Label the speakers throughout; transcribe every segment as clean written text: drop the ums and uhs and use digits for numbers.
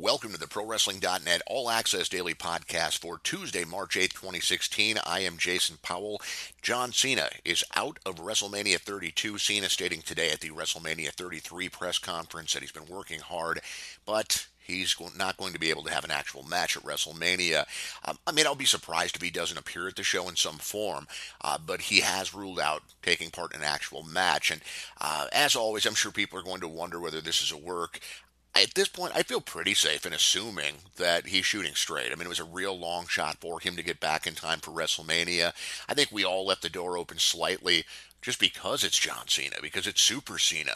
Speaker 1: Welcome to the ProWrestling.net All Access Daily Podcast for Tuesday, March 8th, 2016. I am Jason Powell. John Cena is out of WrestleMania 32. Cena stating today at the WrestleMania 33 press conference that he's been working hard, but he's not going to be able to have an actual match at WrestleMania. I'll be surprised if he doesn't appear at the show in some form, but he has ruled out taking part in an actual match. And as always, I'm sure people are going to wonder whether this is a work. At this point, I feel pretty safe in assuming that he's shooting straight. It was a real long shot for him to get back in time for WrestleMania. I think we all left the door open slightly just because it's John Cena, because it's Super Cena.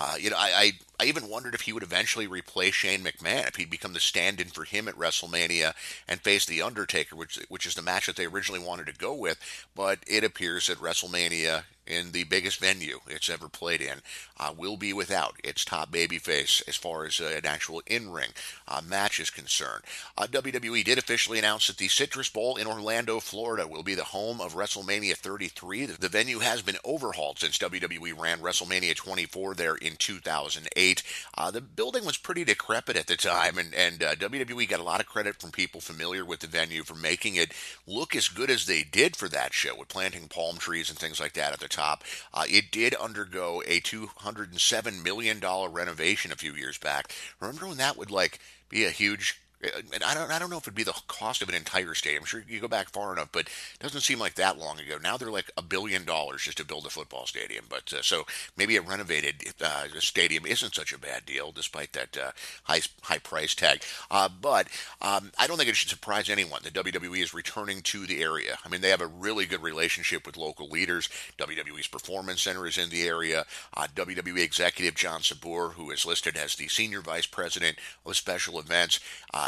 Speaker 1: I even wondered if he would eventually replace Shane McMahon, if he'd become the stand-in for him at WrestleMania and face The Undertaker, which is the match that they originally wanted to go with. But it appears that WrestleMania, in the biggest venue it's ever played in, will be without its top babyface as far as an actual in-ring match is concerned. WWE did officially announce that the Citrus Bowl in Orlando, Florida will be the home of WrestleMania 33. The venue has been overhauled since WWE ran WrestleMania 24 there in 2008. The building was pretty decrepit at the time, and WWE got a lot of credit from people familiar with the venue for making it look as good as they did for that show, with planting palm trees and things like that at the top. It did undergo a $207 million renovation a few years back. Remember when that would be a huge... And I don't know if it'd be the cost of an entire stadium. I'm sure you go back far enough, but it doesn't seem like that long ago. Now they're like $1 billion just to build a football stadium. But so maybe a renovated stadium isn't such a bad deal, despite that high price tag. But I don't think it should surprise anyone that WWE is returning to the area. They have a really good relationship with local leaders. WWE's Performance Center is in the area. WWE executive John Sabur, who is listed as the senior vice president of special events,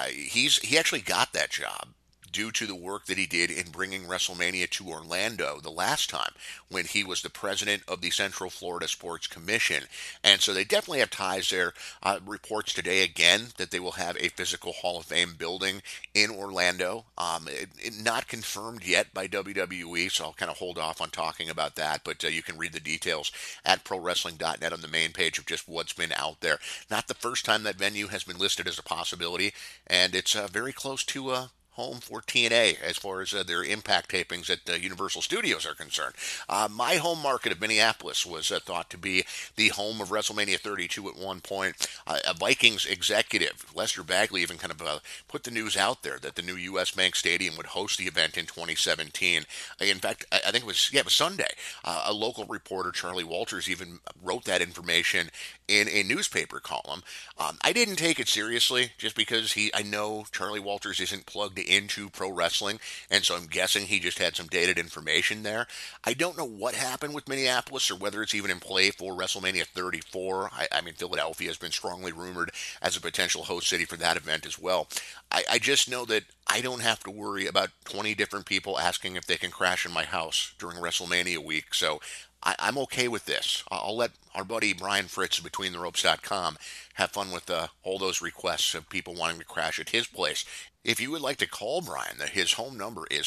Speaker 1: he actually got that job due to the work that he did in bringing WrestleMania to Orlando the last time, when he was the president of the Central Florida Sports Commission. And so they definitely have ties there. Reports today again that they will have a physical Hall of Fame building in Orlando. Not confirmed yet by WWE, so I'll kind of hold off on talking about that, but you can read the details at ProWrestling.net on the main page of just what's been out there. Not the first time that venue has been listed as a possibility, and it's very close to home for TNA as far as their Impact tapings at Universal Studios are concerned. My home market of Minneapolis was thought to be the home of WrestleMania 32 at one point. A Vikings executive, Lester Bagley, even kind of put the news out there that the new U.S. Bank Stadium would host the event in 2017. In fact, I think it was Sunday. A local reporter, Charlie Walters, even wrote that information in a newspaper column. I didn't take it seriously, just because I know Charlie Walters isn't plugged into pro wrestling, and so I'm guessing he just had some dated information there. I don't know what happened with Minneapolis, or whether it's even in play for WrestleMania 34. Philadelphia has been strongly rumored as a potential host city for that event as well. I just know that I don't have to worry about 20 different people asking if they can crash in my house during WrestleMania week, so I'm okay with this. I'll let our buddy Brian Fritz of BetweenTheRopes.com have fun with all those requests of people wanting to crash at his place. If you would like to call Brian, his home number is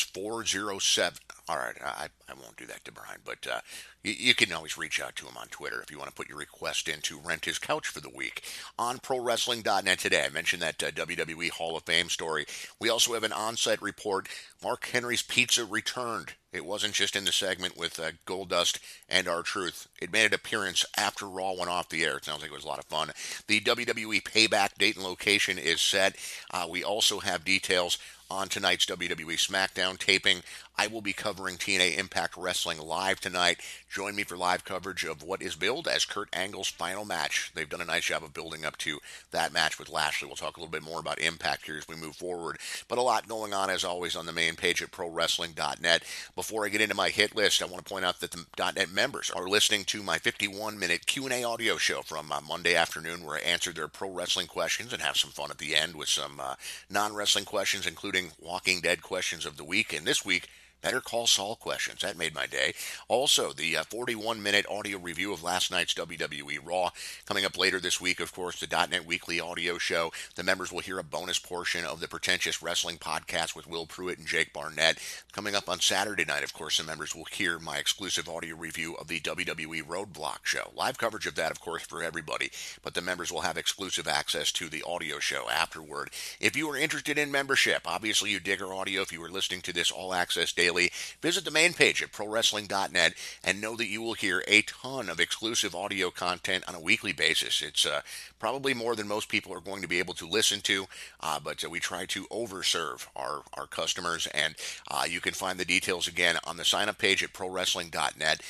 Speaker 1: 407. All right, I won't do that to Brian, but you can always reach out to him on Twitter if you want to put your request in to rent his couch for the week. On ProWrestling.net today, I mentioned that WWE Hall of Fame story. We also have an on-site report. Mark Henry's Pizza returned. It wasn't just in the segment with Goldust and R-Truth. It made an appearance after Raw went off the air. It sounds like it was a lot of fun. The WWE Payback date and location is set. We also have details on tonight's WWE SmackDown taping. I will be covering TNA Impact Wrestling live tonight. Join me for live coverage of what is billed as Kurt Angle's final match. They've done a nice job of building up to that match with Lashley. We'll talk a little bit more about Impact here as we move forward. But a lot going on, as always, on the main page at ProWrestling.net. Before I get into my hit list, I want to point out that the .net members are listening to my 51-minute Q&A audio show from Monday afternoon, where I answered their pro wrestling questions and have some fun at the end with some non-wrestling questions, including Walking Dead questions of the week. And this week, Better Call Saul questions. That made my day. Also, the 41-minute audio review of last night's WWE Raw. Coming up later this week, of course, the .NET Weekly audio show. The members will hear a bonus portion of the Pretentious Wrestling podcast with Will Pruitt and Jake Barnett. Coming up on Saturday night, of course, the members will hear my exclusive audio review of the WWE Roadblock show. Live coverage of that, of course, for everybody, but the members will have exclusive access to the audio show afterward. If you are interested in membership, obviously you dig our audio if you are listening to this All Access Daily, visit the main page at ProWrestling.net and know that you will hear a ton of exclusive audio content on a weekly basis. It's probably more than most people are going to be able to listen to, but we try to overserve our customers, and you can find the details again on the sign-up page at ProWrestling.net.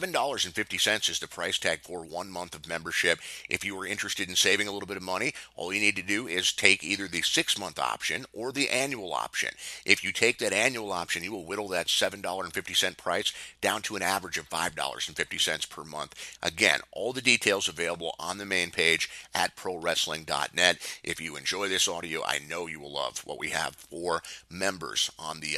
Speaker 1: $7.50 is the price tag for 1 month of membership. If you are interested in saving a little bit of money, all you need to do is take either the 6-month option or the annual option. If you take that annual option, you will whittle that $7.50 price down to an average of $5.50 per month. Again, all the details available on the main page at ProWrestling.net. If you enjoy this audio, I know you will love what we have for members on the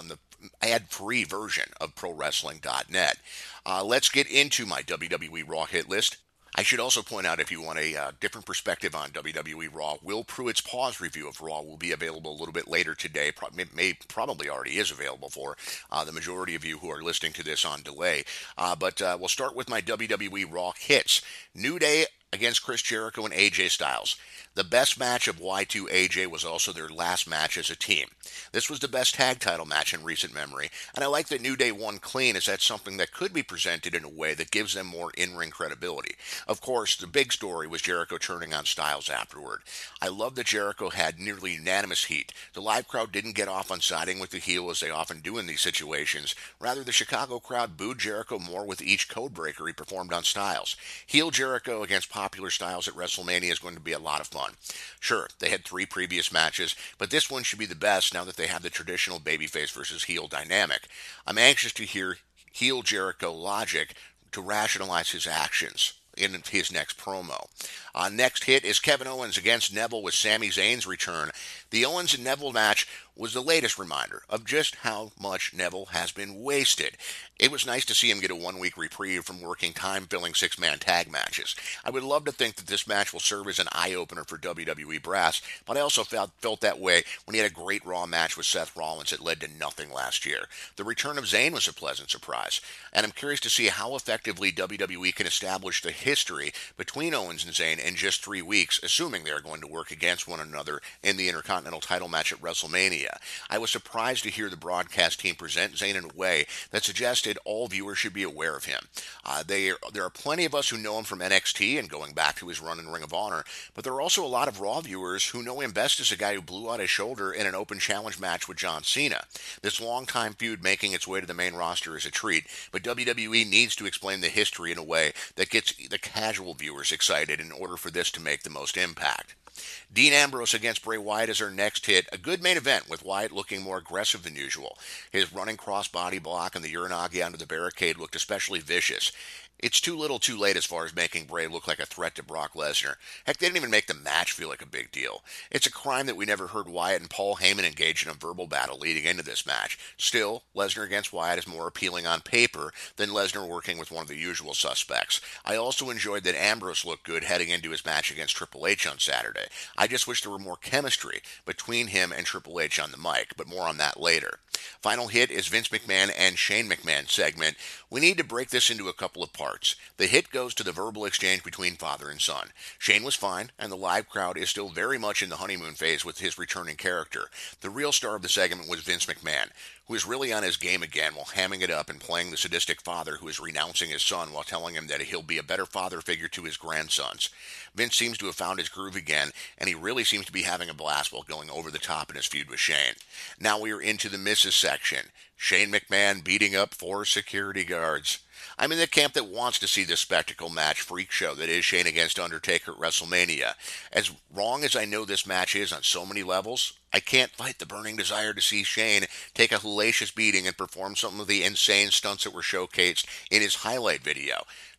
Speaker 1: ad-free version of ProWrestling.net. Let's get into my WWE Raw hit list. I should also point out, if you want a different perspective on WWE Raw, Will Pruitt's pause review of Raw will be available a little bit later today. Probably already is available for the majority of you who are listening to this on delay. But we'll start with my WWE Raw hits. New Day against Chris Jericho and AJ Styles. The best match of Y2 AJ was also their last match as a team. This was the best tag title match in recent memory, and I like that New Day won clean, as that's something that could be presented in a way that gives them more in-ring credibility. Of course, the big story was Jericho turning on Styles afterward. I love that Jericho had nearly unanimous heat. The live crowd didn't get off on siding with the heel as they often do in these situations. Rather, the Chicago crowd booed Jericho more with each codebreaker he performed on Styles. Heel Jericho against popular Styles at WrestleMania is going to be a lot of fun. Sure, they had 3 previous matches, but this one should be the best now that they have the traditional babyface versus heel dynamic. I'm anxious to hear heel Jericho logic to rationalize his actions in his next promo. Next hit is Kevin Owens against Neville with Sami Zayn's return. The Owens and Neville match was the latest reminder of just how much Neville has been wasted. It was nice to see him get a 1-week reprieve from working time-filling 6-man tag matches. I would love to think that this match will serve as an eye-opener for WWE brass, but I also felt that way when he had a great Raw match with Seth Rollins that led to nothing last year. The return of Zayn was a pleasant surprise, and I'm curious to see how effectively WWE can establish the history between Owens and Zayn in just 3 weeks, assuming they are going to work against one another in the Intercontinental title match at WrestleMania. I was surprised to hear the broadcast team present Zayn in a way that suggested all viewers should be aware of him. There are plenty of us who know him from NXT and going back to his run in Ring of Honor, but there are also a lot of Raw viewers who know him best as a guy who blew out his shoulder in an open challenge match with John Cena. This long-time feud making its way to the main roster is a treat, but WWE needs to explain the history in a way that gets the casual viewers excited in order for this to make the most impact. Dean Ambrose against Bray Wyatt is our next hit. A good main event with Wyatt looking more aggressive than usual. His running crossbody block and the Uranagi onto the barricade looked especially vicious. It's too little too late as far as making Bray look like a threat to Brock Lesnar. Heck, they didn't even make the match feel like a big deal. It's a crime that we never heard Wyatt and Paul Heyman engage in a verbal battle leading into this match. Still, Lesnar against Wyatt is more appealing on paper than Lesnar working with one of the usual suspects. I also enjoyed that Ambrose looked good heading into his match against Triple H on Saturday. I just wish there were more chemistry between him and Triple H on the mic, but more on that later. Final hit is Vince McMahon and Shane McMahon segment. We need to break this into a couple of parts. The hit goes to the verbal exchange between father and son. Shane was fine, and the live crowd is still very much in the honeymoon phase with his returning character. The real star of the segment was Vince McMahon, who is really on his game again while hamming it up and playing the sadistic father who is renouncing his son while telling him that he'll be a better father figure to his grandsons. Vince seems to have found his groove again, and he really seems to be having a blast while going over the top in his feud with Shane. Now we are into the misses section. Shane McMahon beating up 4 security guards. I'm in the camp that wants to see this spectacle match freak show that is Shane against Undertaker at WrestleMania. As wrong as I know this match is on so many levels, I can't fight the burning desire to see Shane take a hellacious beating and perform some of the insane stunts that were showcased in his highlight video.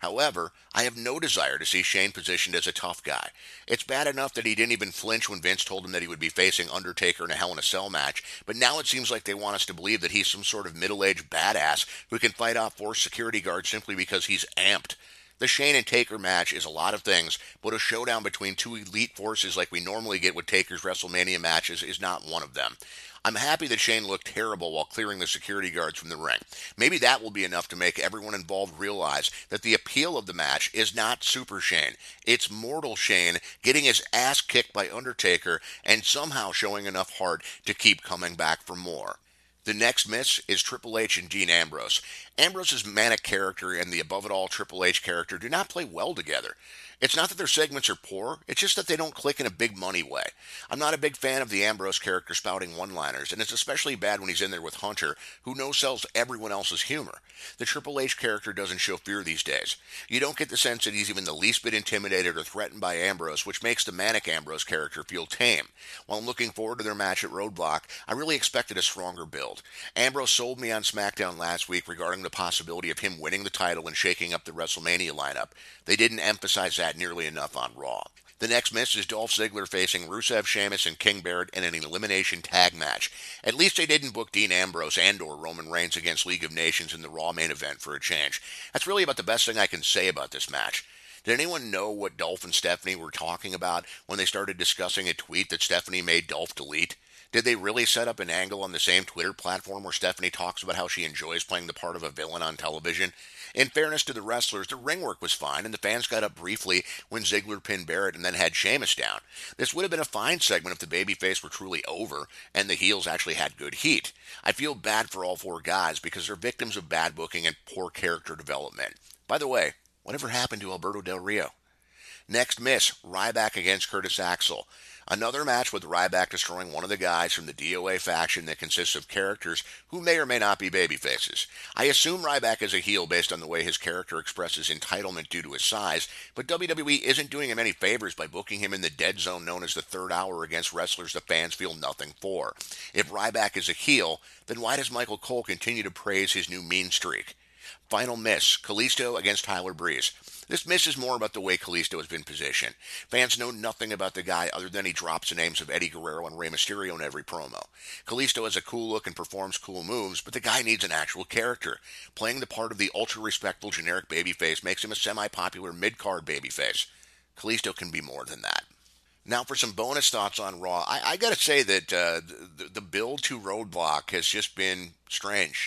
Speaker 1: However, I have no desire to see Shane positioned as a tough guy. It's bad enough that he didn't even flinch when Vince told him that he would be facing Undertaker in a Hell in a Cell match, but now it seems like they want us to believe that he's some sort of middle-aged badass who can fight off 4 security guards simply because he's amped. The Shane and Taker match is a lot of things, but a showdown between two elite forces like we normally get with Taker's WrestleMania matches is not one of them. I'm happy that Shane looked terrible while clearing the security guards from the ring. Maybe that will be enough to make everyone involved realize that the appeal of the match is not Super Shane. It's Mortal Shane getting his ass kicked by Undertaker and somehow showing enough heart to keep coming back for more. The next miss is Triple H and Dean Ambrose. Ambrose's manic character and the above it all Triple H character do not play well together. It's not that their segments are poor, it's just that they don't click in a big money way. I'm not a big fan of the Ambrose character spouting one-liners, and it's especially bad when he's in there with Hunter, who no-sells everyone else's humor. The Triple H character doesn't show fear these days. You don't get the sense that he's even the least bit intimidated or threatened by Ambrose, which makes the manic Ambrose character feel tame. While I'm looking forward to their match at Roadblock, I really expected a stronger build. Ambrose sold me on SmackDown last week regarding the possibility of him winning the title and shaking up the WrestleMania lineup. They didn't emphasize that nearly enough on Raw. The next miss is Dolph Ziggler facing Rusev, Sheamus, and King Barrett in an elimination tag match. At least they didn't book Dean Ambrose and/or Roman Reigns against League of Nations in the Raw main event for a change. That's really about the best thing I can say about this match. Did anyone know what Dolph and Stephanie were talking about when they started discussing a tweet that Stephanie made Dolph delete? Did they really set up an angle on the same Twitter platform where Stephanie talks about how she enjoys playing the part of a villain on television? In fairness to the wrestlers, the ring work was fine, and the fans got up briefly when Ziggler pinned Barrett and then had Sheamus down. This would have been a fine segment if the babyface were truly over and the heels actually had good heat. I feel bad for all 4 guys because they're victims of bad booking and poor character development. By the way, whatever happened to Alberto Del Rio? Next miss, Ryback against Curtis Axel. Another match with Ryback destroying one of the guys from the DOA faction that consists of characters who may or may not be babyfaces. I assume Ryback is a heel based on the way his character expresses entitlement due to his size, but WWE isn't doing him any favors by booking him in the dead zone known as the third hour against wrestlers the fans feel nothing for. If Ryback is a heel, then why does Michael Cole continue to praise his new mean streak? Final miss, Kalisto against Tyler Breeze. This miss is more about the way Kalisto has been positioned. Fans know nothing about the guy other than he drops the names of Eddie Guerrero and Rey Mysterio in every promo. Kalisto has a cool look and performs cool moves, but the guy needs an actual character. Playing the part of the ultra-respectful generic babyface makes him a semi-popular mid-card babyface. Kalisto can be more than that. Now for some bonus thoughts on Raw. I got to say that the build to Roadblock has just been strange.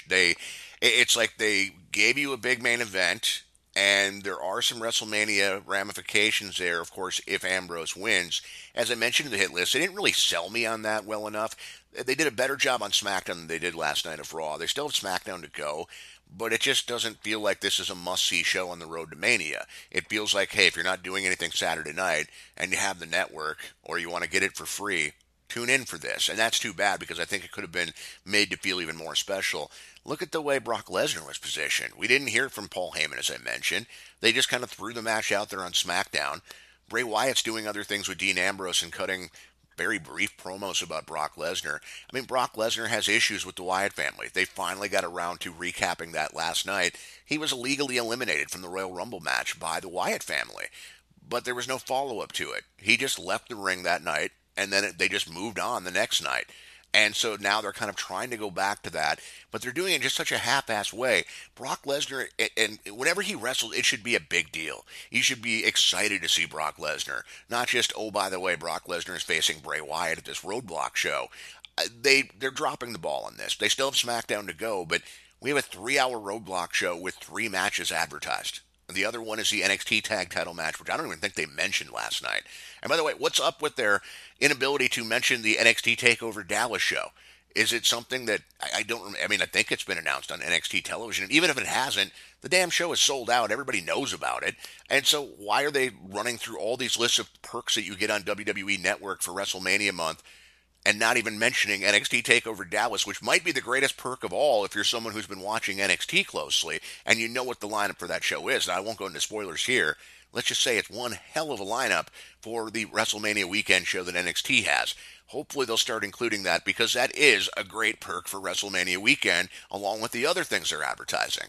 Speaker 1: It's like they gave you a big main event, and there are some WrestleMania ramifications there, of course, if Ambrose wins. As I mentioned in the hit list, they didn't really sell me on that well enough. They did a better job on SmackDown than they did last night of Raw. They still have SmackDown to go, but it just doesn't feel like this is a must-see show on the road to Mania. It feels like, hey, if you're not doing anything Saturday night and you have the network or you want to get it for free, tune in for this. And that's too bad because I think it could have been made to feel even more special. Look at the way Brock Lesnar was positioned. We didn't hear from Paul Heyman, as I mentioned. They just kind of threw the match out there on SmackDown. Bray Wyatt's doing other things with Dean Ambrose and cutting very brief promos about Brock Lesnar. I mean, Brock Lesnar has issues with the Wyatt family. They finally got around to recapping that last night. He was illegally eliminated from the Royal Rumble match by the Wyatt family, but there was no follow-up to it. He just left the ring that night, and then they just moved on the next night. And so now they're kind of trying to go back to that, but they're doing it in just such a half-assed way. Brock Lesnar, and whenever he wrestles, it should be a big deal. You should be excited to see Brock Lesnar, not just, oh, by the way, Brock Lesnar is facing Bray Wyatt at this Roadblock show. They're dropping the ball on this. They still have SmackDown to go, but we have a 3-hour Roadblock show with 3 matches advertised. The other one is the NXT Tag Title match, which I don't even think they mentioned last night. And by the way, what's up with their inability to mention the NXT TakeOver Dallas show? Is it something that I don't? I mean, I think it's been announced on NXT television, and even if it hasn't, the damn show is sold out. Everybody knows about it, and so why are they running through all these lists of perks that you get on WWE Network for WrestleMania month? And not even mentioning NXT TakeOver Dallas, which might be the greatest perk of all if you're someone who's been watching NXT closely and you know what the lineup for that show is. Now, I won't go into spoilers here. Let's just say it's one hell of a lineup for the WrestleMania weekend show that NXT has. Hopefully they'll start including that because that is a great perk for WrestleMania weekend along with the other things they're advertising.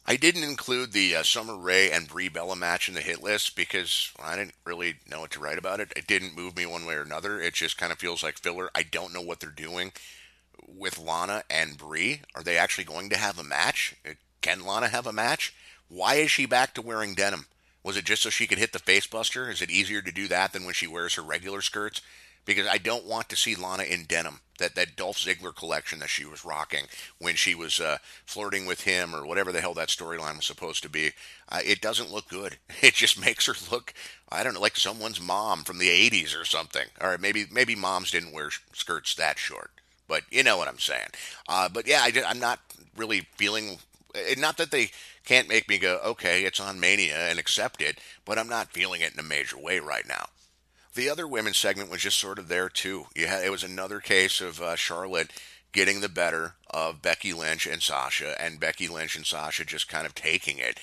Speaker 1: I didn't include the Summer Rae and Brie Bella match in the hit list because I didn't really know what to write about it. It didn't move me one way or another. It just kind of feels like filler. I don't know what they're doing with Lana and Brie. Are they actually going to have a match? Can Lana have a match? Why is she back to wearing denim? Was it just so she could hit the face buster? Is it easier to do that than when she wears her regular skirts? Because I don't want to see Lana in denim. That Dolph Ziggler collection that she was rocking when she was flirting with him or whatever the hell that storyline was supposed to be, it doesn't look good. It just makes her look, I don't know, like someone's mom from the '80s or something. All right, maybe moms didn't wear skirts that short, but you know what I'm saying. But yeah, I'm not really feeling. Not that they can't make me go, okay, it's on Mania and accept it, but I'm not feeling it in a major way right now. The other women's segment was just sort of there too. It was another case of Charlotte getting the better of Becky Lynch and Sasha, and Becky Lynch and Sasha just kind of taking it.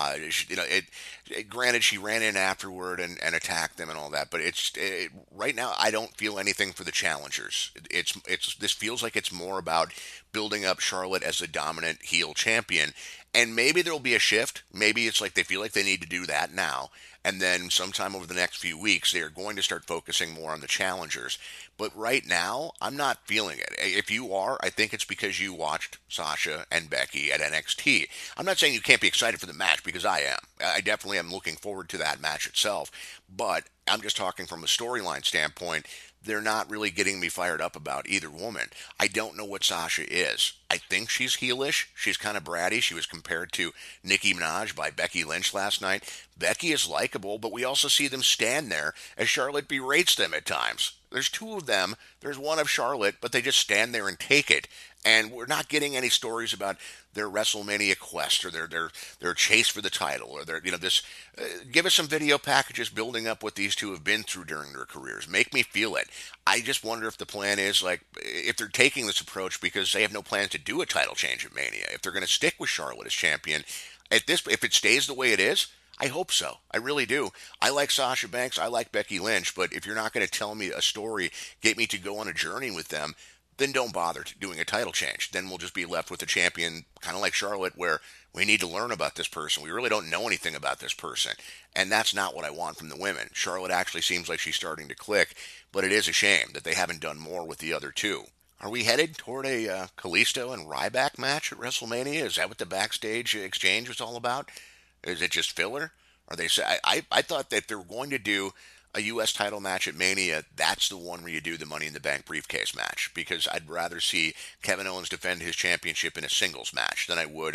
Speaker 1: Granted, she ran in afterward and attacked them and all that, but right now I don't feel anything for the challengers. It's this feels like it's more about building up Charlotte as a dominant heel champion, and maybe there'll be a shift. Maybe it's like they feel like they need to do that now, and then sometime over the next few weeks, they are going to start focusing more on the challengers. But right now, I'm not feeling it. If you are, I think it's because you watched Sasha and Becky at NXT. I'm not saying you can't be excited for the match because I am. I definitely am looking forward to that match itself. But I'm just talking from a storyline standpoint. They're not really getting me fired up about either woman. I don't know what Sasha is. I think she's heelish. She's kind of bratty. She was compared to Nicki Minaj by Becky Lynch last night. Becky is likable, but we also see them stand there as Charlotte berates them at times. There's two of them. There's one of Charlotte, but they just stand there and take it. And we're not getting any stories about their WrestleMania quest or their chase for the title or their this. Give us some video packages building up what these two have been through during their careers. Make me feel it. I just wonder if the plan is like if they're taking this approach because they have no plans to do a title change at Mania. If they're going to stick with Charlotte as champion at this, if it stays the way it is. I hope so. I really do. I like Sasha Banks. I like Becky Lynch. But if you're not going to tell me a story, get me to go on a journey with them, then don't bother doing a title change. Then we'll just be left with a champion, kind of like Charlotte, where we need to learn about this person. We really don't know anything about this person. And that's not what I want from the women. Charlotte actually seems like she's starting to click, but it is a shame that they haven't done more with the other two. Are we headed toward a Kalisto and Ryback match at WrestleMania? Is that what the backstage exchange was all about? Is it just filler? Are they say I thought that if they were going to do a U.S. title match at Mania, that's the one where you do the Money in the Bank briefcase match because I'd rather see Kevin Owens defend his championship in a singles match than I would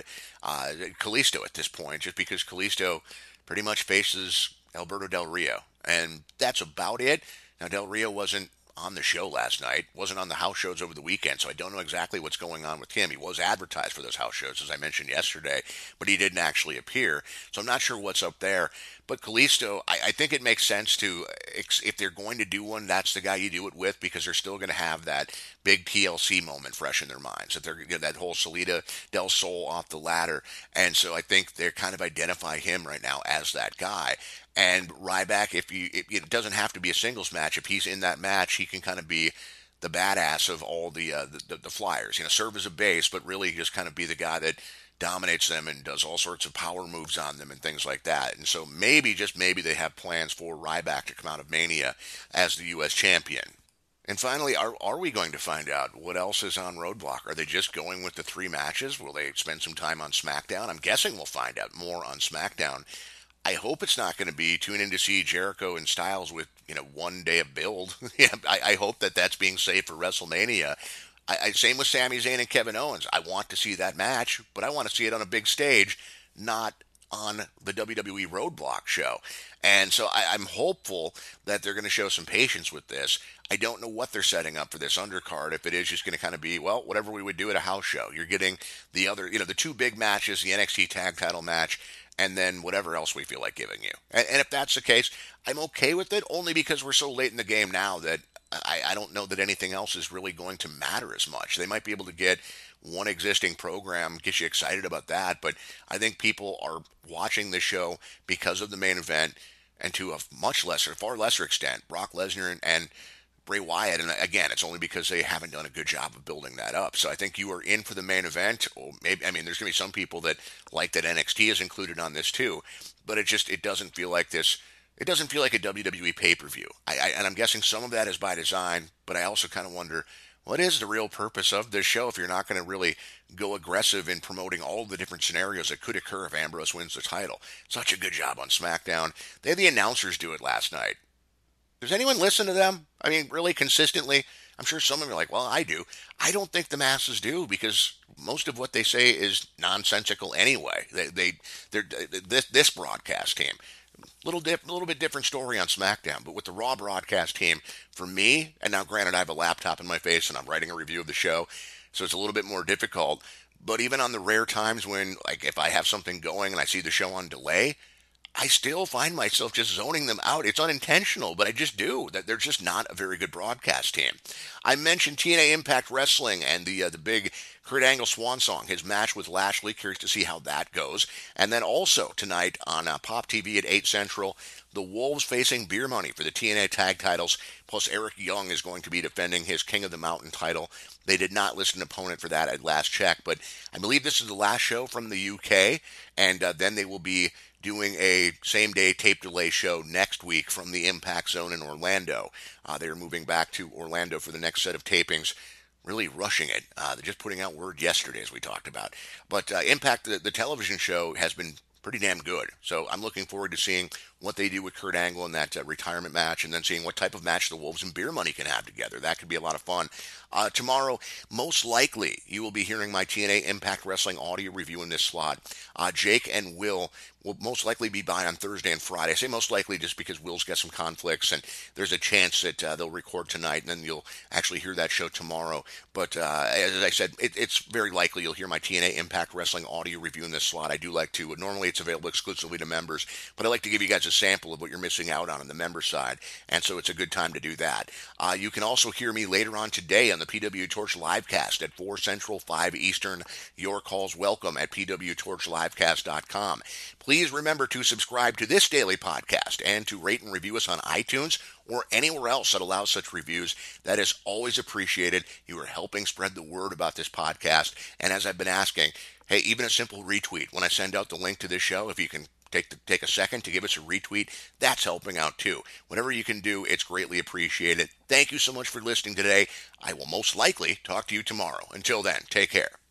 Speaker 1: Kalisto at this point, just because Kalisto pretty much faces Alberto Del Rio, and that's about it. Now Del Rio wasn't on the show last night, wasn't on the house shows over the weekend, so I don't know exactly what's going on with him. He was advertised for those house shows, as I mentioned yesterday, but he didn't actually appear, so I'm not sure what's up there. But Kalisto, I think it makes sense to, if they're going to do one, that's the guy you do it with because they're still going to have that big TLC moment fresh in their minds. That they're that whole Salida Del Sol off the ladder, and so I think they're kind of identify him right now as that guy. And Ryback, it doesn't have to be a singles match. If he's in that match, he can kind of be the badass of all the flyers. Serve as a base, but really just kind of be the guy that dominates them and does all sorts of power moves on them and things like that. And so maybe, just maybe, they have plans for Ryback to come out of Mania as the U.S. champion. And finally, are we going to find out what else is on Roadblock? Are they just going with the three matches? Will they spend some time on SmackDown? I'm guessing we'll find out more on SmackDown. I hope it's not going to be tune in to see Jericho and Styles with 1 day of build. I hope that that's being saved for WrestleMania. Same with Sami Zayn and Kevin Owens. I want to see that match, but I want to see it on a big stage, not on the WWE Roadblock show. And so I'm hopeful that they're going to show some patience with this. I don't know what they're setting up for this undercard. If it is just going to kind of be, well, whatever we would do at a house show. You're getting the other, the two big matches, the NXT tag title match, and then whatever else we feel like giving you. And if that's the case, I'm okay with it, only because we're so late in the game now that I don't know that anything else is really going to matter as much. They might be able to get one existing program, get you excited about that, but I think people are watching the show because of the main event, and to a far lesser extent, Brock Lesnar and Bray Wyatt, and again, it's only because they haven't done a good job of building that up. So I think you are in for the main event. Or maybe, I mean, there's going to be some people that like that NXT is included on this too, but it doesn't feel like this. It doesn't feel like a WWE pay-per-view. And I'm guessing some of that is by design, but I also kind of wonder what is the real purpose of this show if you're not going to really go aggressive in promoting all the different scenarios that could occur if Ambrose wins the title. Such a good job on SmackDown. They had the announcers do it last night. Does anyone listen to them? I mean, really consistently? I'm sure some of them are like, well, I do. I don't think the masses do because most of what they say is nonsensical anyway. This broadcast team, little bit different story on SmackDown, but with the Raw broadcast team, for me, and now granted I have a laptop in my face and I'm writing a review of the show, so it's a little bit more difficult. But even on the rare times when, like, if I have something going and I see the show on delay, I still find myself just zoning them out. It's unintentional, but I just do. That they're just not a very good broadcast team. I mentioned TNA Impact Wrestling and the big Kurt Angle Swan Song, his match with Lashley. Curious to see how that goes. And then also tonight on Pop TV at 8 Central, the Wolves facing Beer Money for the TNA tag titles. Plus Eric Young is going to be defending his King of the Mountain title. They did not list an opponent for that at last check, but I believe this is the last show from the UK, and then they will be doing a same-day tape delay show next week from the Impact Zone in Orlando. They're moving back to Orlando for the next set of tapings, really rushing it. They're just putting out word yesterday, as we talked about. But Impact, the television show, has been pretty damn good. So I'm looking forward to seeing what they do with Kurt Angle in that retirement match, and then seeing what type of match the Wolves and Beer Money can have together. That could be a lot of fun. Tomorrow, most likely, you will be hearing my TNA Impact Wrestling audio review in this slot. Jake and Will most likely be by on Thursday and Friday. I say most likely just because Will's got some conflicts, and there's a chance that they'll record tonight, and then you'll actually hear that show tomorrow. But as I said, it's very likely you'll hear my TNA Impact Wrestling audio review in this slot. I do like to. Normally, it's available exclusively to members, but I like to give you guys a sample of what you're missing out on the member side, and so it's a good time to do that. You can also hear me later on today on the PW Torch Livecast at 4 Central, 5 Eastern. Your calls welcome at pwtorchlivecast.com. Please remember to subscribe to this daily podcast and to rate and review us on iTunes or anywhere else that allows such reviews. That is always appreciated. You are helping spread the word about this podcast. And as I've been asking, hey, even a simple retweet when I send out the link to this show, if you can take a second to give us a retweet, that's helping out too. Whatever you can do, it's greatly appreciated. Thank you so much for listening today. I will most likely talk to you tomorrow. Until then, take care.